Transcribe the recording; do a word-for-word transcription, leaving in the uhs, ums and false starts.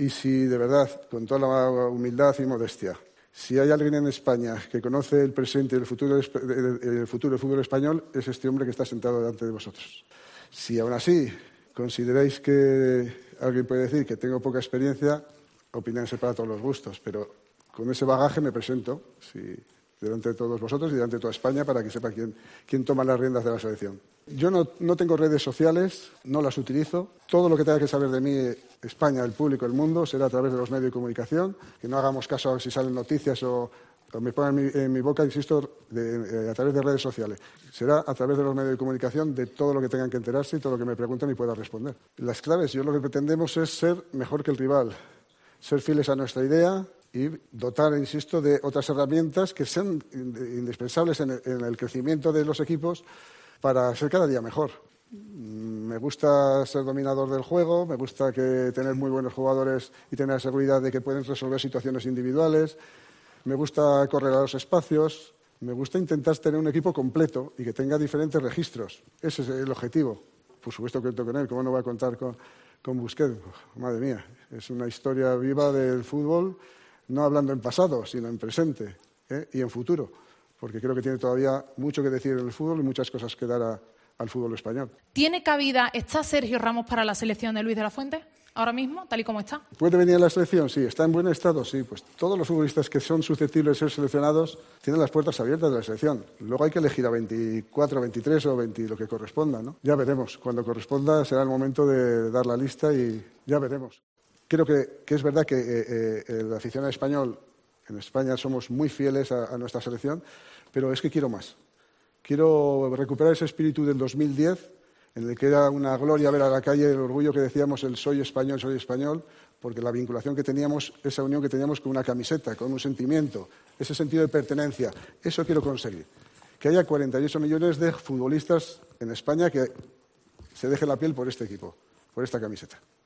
Y si de verdad, con toda la humildad y modestia, si hay alguien en España que conoce el presente y el futuro, el futuro del fútbol español, es este hombre que está sentado delante de vosotros. Si aún así consideráis que alguien puede decir que tengo poca experiencia, opiniones para todos los gustos, pero con ese bagaje me presento sí, delante de todos vosotros y delante de toda España para que sepa quién, quién toma las riendas de la selección. Yo no, no tengo redes sociales, no las utilizo. Todo lo que tenga que saber de mí, España, el público, el mundo, será a través de los medios de comunicación, que no hagamos caso a si salen noticias o, o me pongan en mi, en mi boca, insisto, de, eh, a través de redes sociales. Será a través de los medios de comunicación de todo lo que tengan que enterarse y todo lo que me pregunten y pueda responder. Las claves, yo lo que pretendemos es ser mejor que el rival, ser fieles a nuestra idea y dotar, insisto, de otras herramientas que sean indispensables en el, en el crecimiento de los equipos para ser cada día mejor. Me gusta ser dominador del juego, me gusta que tener muy buenos jugadores y tener la seguridad de que pueden resolver situaciones individuales, me gusta correr a los espacios, me gusta intentar tener un equipo completo y que tenga diferentes registros. Ese es el objetivo. Por supuesto que cuento con él, ¿cómo no voy a contar con, con Busquets? Madre mía, es una historia viva del fútbol, no hablando en pasado, sino en presente ¿eh? y en futuro, porque creo que tiene todavía mucho que decir en el fútbol y muchas cosas que dar a, al fútbol español. ¿Tiene cabida, está Sergio Ramos para la selección de Luis de la Fuente ahora mismo, tal y como está? ¿Puede venir a la selección? Sí. ¿Está en buen estado? Sí. Pues todos los futbolistas que son susceptibles de ser seleccionados tienen las puertas abiertas de la selección. Luego hay que elegir a veinticuatro, veintitrés o veinte, lo que corresponda, ¿no? Ya veremos. Cuando corresponda será el momento de dar la lista y ya veremos. Creo que, que es verdad que eh, eh, el aficionado español, en España somos muy fieles a, a nuestra selección, pero es que quiero más. Quiero recuperar ese espíritu del dos mil diez, en el que era una gloria ver a la calle el orgullo que decíamos, el soy español, soy español, porque la vinculación que teníamos, esa unión que teníamos con una camiseta, con un sentimiento, ese sentido de pertenencia, eso quiero conseguir. Que haya cuarenta y ocho millones de futbolistas en España que se dejen la piel por este equipo, por esta camiseta.